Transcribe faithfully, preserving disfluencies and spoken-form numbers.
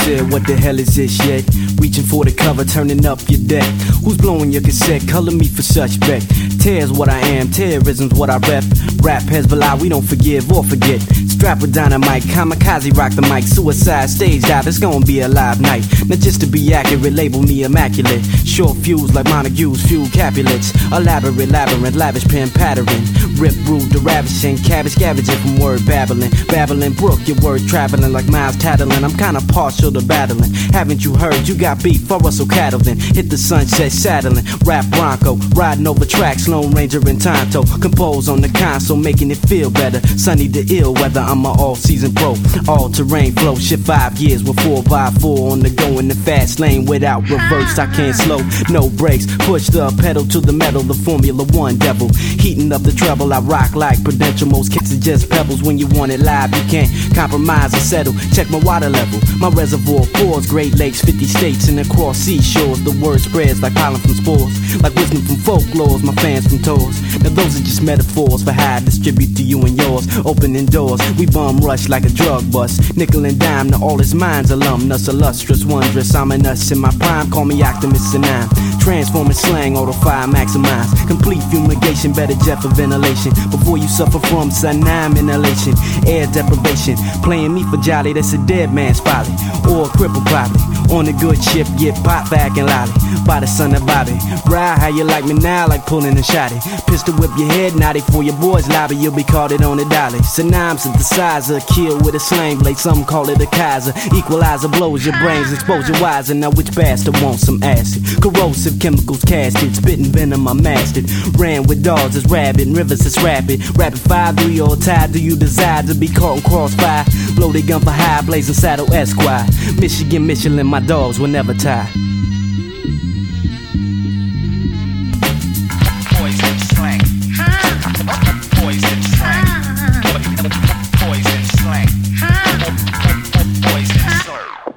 said, what the hell is this yet? Reaching for the cover, turning up your deck. Who's blowing your cassette? Color me for such bet. Tears what I am, terrorism's what I rep. Rap Hezbollah, we don't forgive or forget. Strap with dynamite, kamikaze rock the mic. Suicide stage dive, it's gonna be a live night. Not just to be accurate, label me immaculate. Short fuse like Montague's few Capulets. Elaborate labyrinth, lavish pen pattering. Rip, rude, the ravishing, cabbage scavenging from word babbling. Babbling brook, your word traveling like miles tattling. I'm kinda partial to battling. Haven't you heard? You got beef for Russell Cattle then. Hit the sunset saddling. Rap Bronco, riding over tracks, Lone Ranger and Tonto. Compose on the console, making it feel better. Sunny to ill weather, I'm an all-season pro. All-terrain flow, shit five years with four by four on the go in the fast lane without reverse. I can't slow, no brakes. Push the pedal to the metal, the Formula One devil. Heating up the treble, I rock like Prudential. Most kicks are just pebbles. When you want it live, you can't compromise or settle. Check my water level, my reservoir pours. Great Lakes, fifty states and across seashores. The word spreads like pollen from spores, like wisdom from folklores. My fans from tours. Now those are just metaphors for how I distribute to you and yours. Opening doors, we bum rush like a drug bust. Nickel and dime to all his minds, alumnus, illustrious, wondrous. I'm an us in my prime, call me Optimus and I'm transforming slang, auto fire maximize. Complete fumigation, better jet for ventilation. Before you suffer from cyanide inhalation, air deprivation. Playing me for jolly, that's a dead man's folly. Or a cripple probably. On a good ship, get pop back and lolly. By the son of Bobby. Ride how you like me now, like pulling a shotty. Pistol whip your head, naughty for your boys lobby. You'll be caught it on the dolly. Synonym synthesizer, kill with a slang blade. Some call it a Kaiser. Equalizer blows your brains, expose your wiser. Now which bastard wants some acid? Corrosive chemicals casted, spitting venom I mastered. Ran with dogs as rabbit, rivers as rapid. Rapid fire through your tie, do you desire to be caught in crossfire? Loaded gun for high, blazing saddle Esquire. Michigan, Michelin, my dogs will never tie.